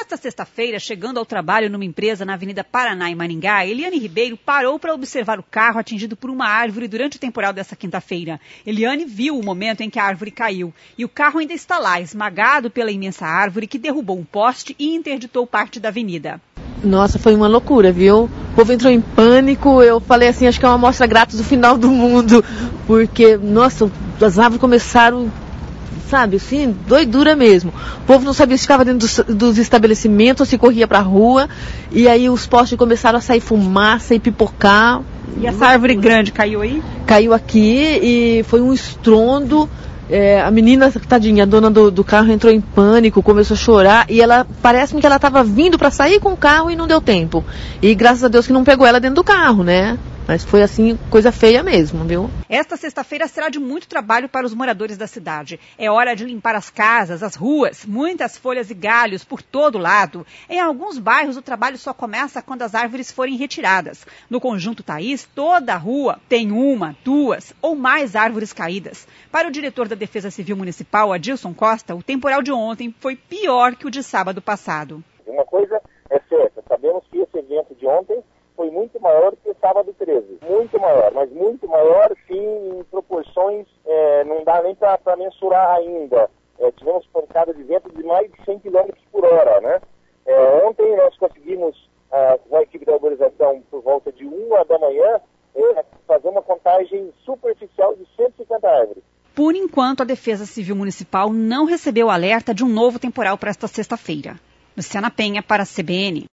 Nesta sexta-feira, chegando ao trabalho numa empresa na Avenida Paraná, em Maringá, Eliane Ribeiro parou para observar o carro atingido por uma árvore durante o temporal dessa quinta-feira. Eliane viu o momento em que a árvore caiu e o carro ainda está lá, esmagado pela imensa árvore que derrubou um poste e interditou parte da avenida. Nossa, foi uma loucura, viu? O povo entrou em pânico, eu falei assim, acho que é uma amostra grátis do final do mundo, porque, nossa, as árvores começaram, sabe, assim, doidura mesmo. O povo não sabia se ficava dentro dos estabelecimentos ou se corria pra rua, e aí os postes começaram a sair fumaça e pipocar. E essa árvore grande caiu aí? Caiu aqui e foi um estrondo. A menina, tadinha, a dona do carro entrou em pânico, começou a chorar e ela, parece-me que ela estava vindo para sair com o carro e não deu tempo. E graças a Deus que não pegou ela dentro do carro, né? Mas foi assim, coisa feia mesmo, viu? Esta sexta-feira será de muito trabalho para os moradores da cidade. É hora de limpar as casas, as ruas, muitas folhas e galhos por todo lado. Em alguns bairros o trabalho só começa quando as árvores forem retiradas. No Conjunto Thaís, toda a rua tem uma, duas ou mais árvores caídas. Para o diretor da Defesa Civil Municipal, Adilson Costa, o temporal de ontem foi pior que o de sábado passado. Uma coisa é certa, sabemos que esse evento de ontem foi muito maior que o sábado 13. Muito maior, mas muito maior, sim, em proporções, não dá nem para mensurar ainda. Tivemos pancada de vento de mais de 100 km por hora, né? Ontem nós conseguimos, com a equipe da arborização, por volta de 1h da manhã, fazer uma contagem superficial de 150 árvores. Por enquanto, a Defesa Civil Municipal não recebeu alerta de um novo temporal para esta sexta-feira. Luciana Penha, para a CBN.